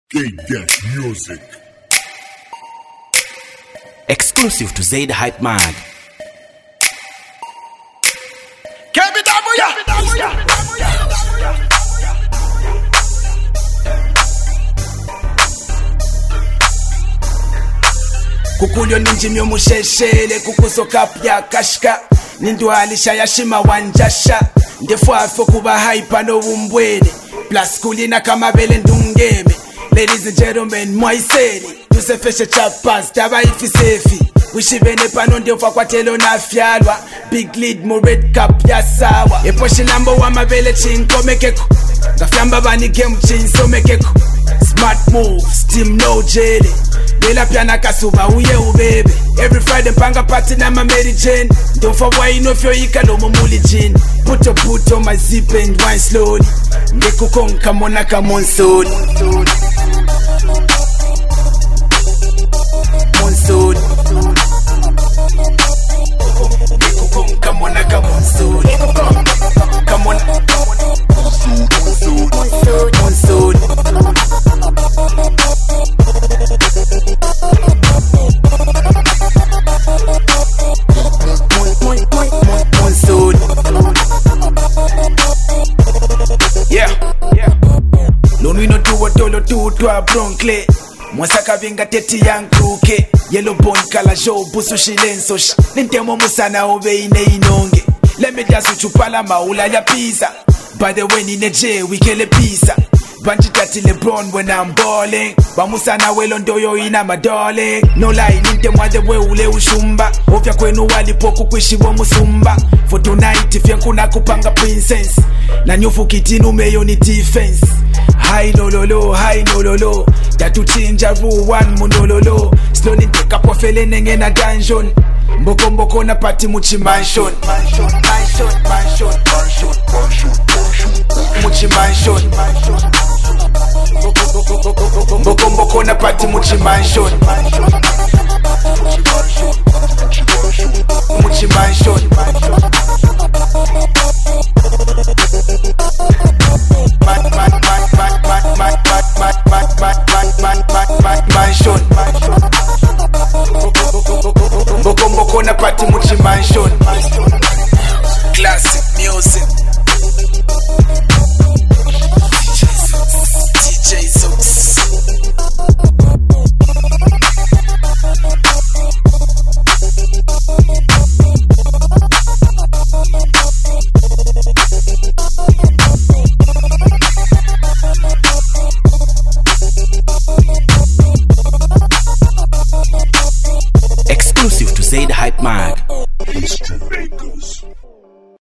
K-Dash Music. Exclusive to Zaid Hype Mag. Kukulyo ninjimyo musheshele kukusoka pya kashka nindwalisha yashima wanjasha ndefwafo kuba hype no bumbwele plus kulina kama bele ndungeme. Ladies and gentlemen, mwaiseni tusefeshe chapas taba ifisefi wishibene pano ndefa kwa telo na fyalwa big lead mo red cup ya sawa eposhi lambo wa mabele chinko mekeko ngafyamba bani game chinso mekeko smart move steam no jelly Bela piana kasuba uye ubebe. Every Friday panga party na ma Mary Jane. Don't for why you know if you ika no mumuli gin. Put on my zip and wine slowly. Ngeku kong come on monsoon. Monsoon. Ngeku kong come on monsoon. Come on. Monsoon. Tutwa bronkle Mwasaka vinga teti yankuke Yellow bone kala jo busu shilenso sh Nintemo musana ove ine inonge Leme dasu chupala maula ya pizza By the way nine je wikele pizza Banjitati LeBron when I'm balling Bamusana welo ndoyo ina madole No lie nintemwa the way ule ushumba Ovya kwenu walipoku kwishibo musumba For tonight if yankuna kupanga princess Na nyufu kitinu meyo ni defense High no lolo Tatu chinja rule one munololo Slowly take up wafele nenge na dungeon Mboko na party muchi mansion Muchi mansion Mboko na party muchi mansion Muchi mansion Mansion Mboko na party muchi mansion Classic music DJ Zooks Exclusive to Zaid Hype Mag. History Makers.